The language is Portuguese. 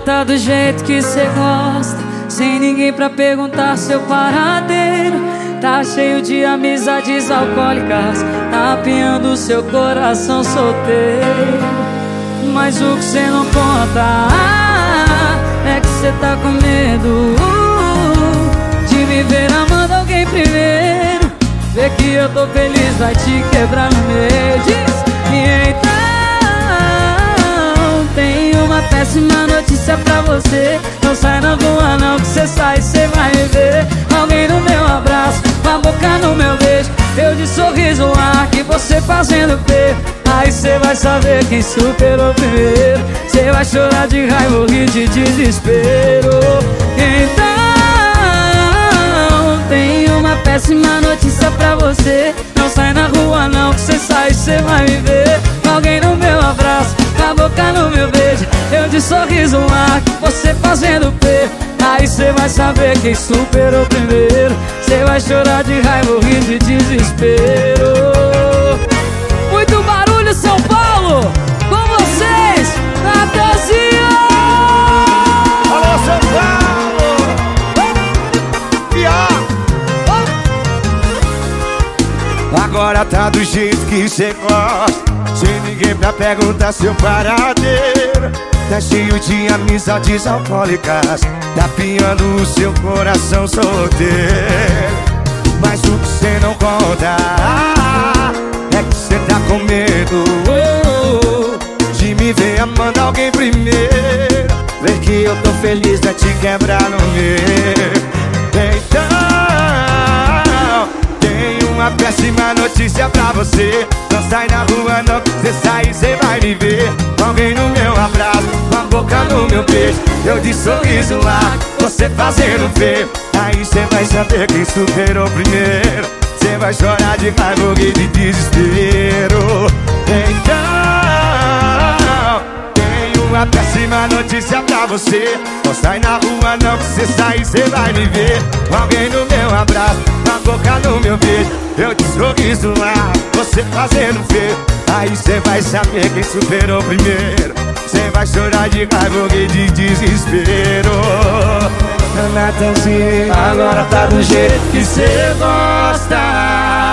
tá do jeito que cê gosta, sem ninguém pra perguntar seu paradeiro. Tá cheio de amizades alcoólicas, tá apiando seu coração solteiro. Mas o que cê não conta é que cê tá com medo de me ver amando alguém primeiro. Vê que eu tô feliz, vai te quebrar no meio. Diz, e então tenho uma péssima notícia pra você. Não sai na rua não, que cê sai, cê vai ver alguém no meu abraço, com a boca no meu beijo, eu de sorriso lá, que você fazendo P. Aí cê vai saber quem superou primeiro. Cê vai chorar de raiva ou rir de desespero. Então tenho uma péssima notícia pra você. Não sai na rua não, que cê sai, cê vai me ver alguém no meu abraço, com a boca no meu beijo, eu de sorriso lá, que você fazendo P. Aí cê vai saber quem superou primeiro. Cê vai chorar de raiva ou rir de desespero. Muito barulho, São Paulo! Com vocês, Natanzinho! Alô, São Paulo! Agora tá do jeito que cê gosta, sem ninguém pra perguntar seu paradeiro. Tá cheio de amizades alcoólicas, tá piando o seu coração solteiro. Mas o que cê não conta é que cê tá com medo de me ver amando alguém primeiro. Ver que eu tô feliz, vai te quebrar no meio. Então tenho uma péssima notícia pra você. Não sai na rua não, cê sai, cê vai me ver alguém no meu abraço, com a boca no meu beijo, eu de sorriso lá, você fazendo feio. Aí cê vai saber quem superou primeiro. Cê vai chorar de raiva ou rir de desespero. Então tenho uma péssima notícia pra você. Não sai na rua não, que cê sai, cê vai me ver alguém no meu abraço, com a boca no meu beijo, eu de sorriso lá, você fazendo feio. Aí cê vai saber quem superou primeiro. Cê vai chorar de raiva ou rir de desespero. Natanzinho, agora tá do jeito que cê gosta,